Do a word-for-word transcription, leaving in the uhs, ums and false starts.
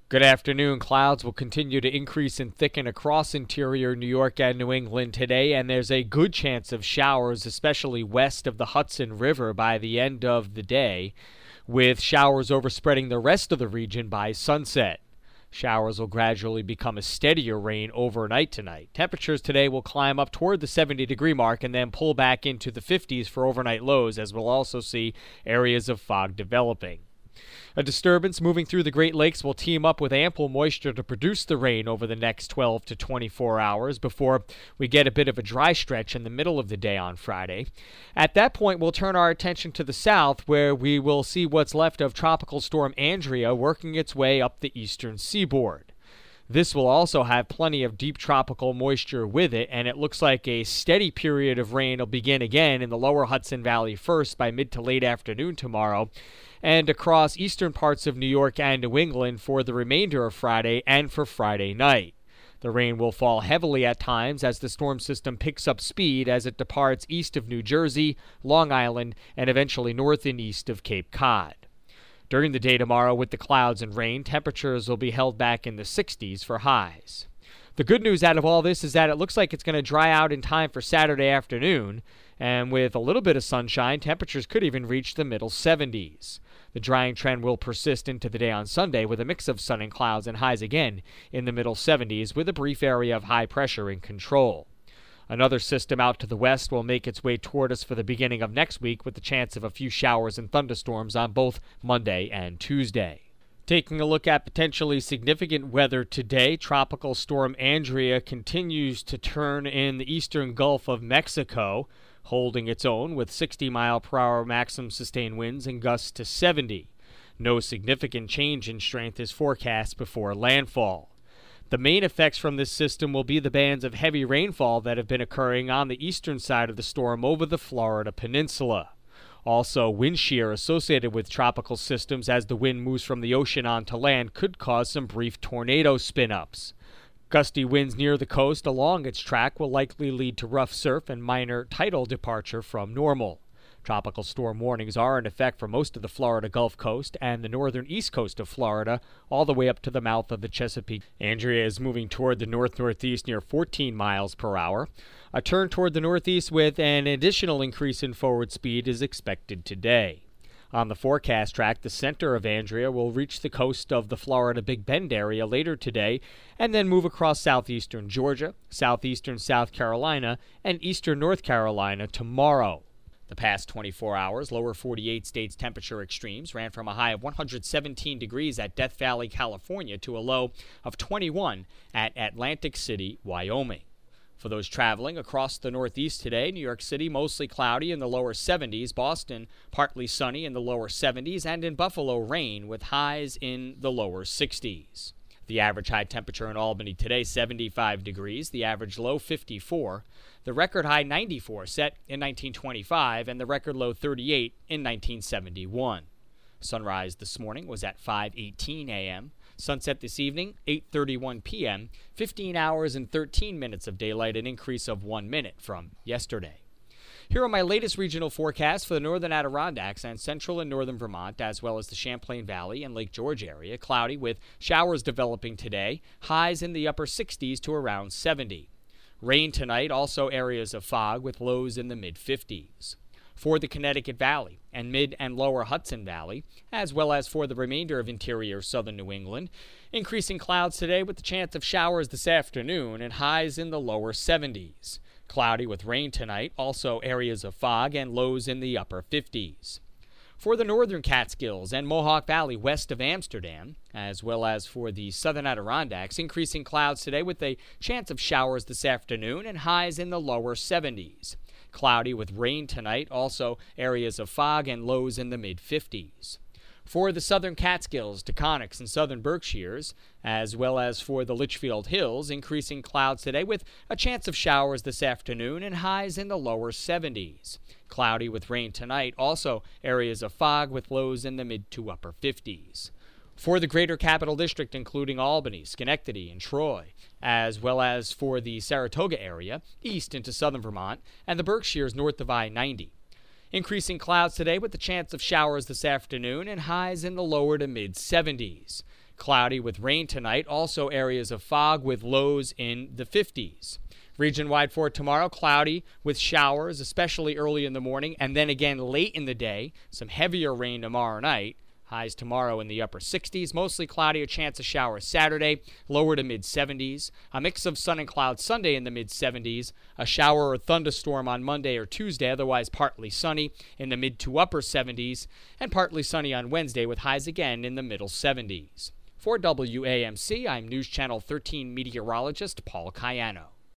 Good afternoon. Clouds will continue to increase and thicken across interior New York and New England today, and there's a good chance of showers, especially west of the Hudson River by the end of the day, with showers overspreading the rest of the region by sunset. Showers will gradually become a steadier rain overnight tonight. Temperatures today will climb up toward the seventy degree mark and then pull back into the fifties for overnight lows, as we'll also see areas of fog developing. A disturbance moving through the Great Lakes will team up with ample moisture to produce the rain over the next twelve to twenty-four hours before we get a bit of a dry stretch in the middle of the day on Friday. At that point, we'll turn our attention to the south, where we will see what's left of Tropical Storm Andrea working its way up the eastern seaboard. This will also have plenty of deep tropical moisture with it, and it looks like a steady period of rain will begin again in the lower Hudson Valley first by mid to late afternoon tomorrow, and across eastern parts of New York and New England for the remainder of Friday and for Friday night. The rain will fall heavily at times as the storm system picks up speed as it departs east of New Jersey, Long Island, and eventually north and east of Cape Cod. During the day tomorrow, with the clouds and rain, temperatures will be held back in the sixties for highs. The good news out of all this is that it looks like it's going to dry out in time for Saturday afternoon, and with a little bit of sunshine, temperatures could even reach the middle seventies. The drying trend will persist into the day on Sunday with a mix of sun and clouds and highs again in the middle seventies with a brief area of high pressure in control. Another system out to the west will make its way toward us for the beginning of next week with the chance of a few showers and thunderstorms on both Monday and Tuesday. Taking a look at potentially significant weather today, Tropical Storm Andrea continues to turn in the eastern Gulf of Mexico, holding its own with sixty mile per hour maximum sustained winds and gusts to seventy. No significant change in strength is forecast before landfall. The main effects from this system will be the bands of heavy rainfall that have been occurring on the eastern side of the storm over the Florida peninsula. Also, wind shear associated with tropical systems as the wind moves from the ocean onto land could cause some brief tornado spin-ups. Gusty winds near the coast along its track will likely lead to rough surf and minor tidal departure from normal. Tropical storm warnings are in effect for most of the Florida Gulf Coast and the northern east coast of Florida, all the way up to the mouth of the Chesapeake. Andrea is moving toward the north-northeast near fourteen miles per hour. A turn toward the northeast with an additional increase in forward speed is expected today. On the forecast track, the center of Andrea will reach the coast of the Florida Big Bend area later today and then move across southeastern Georgia, southeastern South Carolina, and eastern North Carolina tomorrow. The past twenty-four hours, lower forty-eight states temperature extremes ran from a high of one hundred seventeen degrees at Death Valley, California, to a low of twenty-one at Atlantic City, Wyoming. For those traveling across the Northeast today, New York City mostly cloudy in the lower seventies, Boston partly sunny in the lower seventies, and in Buffalo rain with highs in the lower sixties. The average high temperature in Albany today, seventy-five degrees, the average low fifty-four, the record high ninety-four set in nineteen twenty-five, and the record low thirty-eight in nineteen seventy-one. Sunrise this morning was at five eighteen a m Sunset this evening, eight thirty-one p m fifteen hours and thirteen minutes of daylight, an increase of one minute from yesterday. Here are my latest regional forecasts for the northern Adirondacks and central and northern Vermont, as well as the Champlain Valley and Lake George area. Cloudy with showers developing today, highs in the upper sixties to around seventy. Rain tonight, also areas of fog with lows in the mid-fifties. For the Connecticut Valley and mid and lower Hudson Valley, as well as for the remainder of interior southern New England, increasing clouds today with the chance of showers this afternoon and highs in the lower seventies. Cloudy with rain tonight, also areas of fog and lows in the upper fifties. For the northern Catskills and Mohawk Valley west of Amsterdam, as well as for the southern Adirondacks, increasing clouds today with a chance of showers this afternoon and highs in the lower seventies. Cloudy with rain tonight, also areas of fog and lows in the mid-fifties. For the southern Catskills, Taconics, and southern Berkshires, as well as for the Litchfield Hills, increasing clouds today with a chance of showers this afternoon and highs in the lower seventies. Cloudy with rain tonight, also areas of fog with lows in the mid to upper fifties. For the greater Capital District, including Albany, Schenectady, and Troy, as well as for the Saratoga area, east into southern Vermont, and the Berkshires north of I ninety. Increasing clouds today with the chance of showers this afternoon and highs in the lower to mid-seventies. Cloudy with rain tonight, also areas of fog with lows in the fifties. Region-wide for tomorrow, cloudy with showers, especially early in the morning, and then again late in the day. Some heavier rain tomorrow night. Highs tomorrow in the upper sixties. Mostly cloudy, a chance of showers Saturday, lower to mid-seventies. A mix of sun and clouds Sunday in the mid-seventies. A shower or thunderstorm on Monday or Tuesday, otherwise partly sunny in the mid to upper seventies. And partly sunny on Wednesday with highs again in the middle seventies. For W A M C, I'm News Channel thirteen meteorologist Paul Cayano.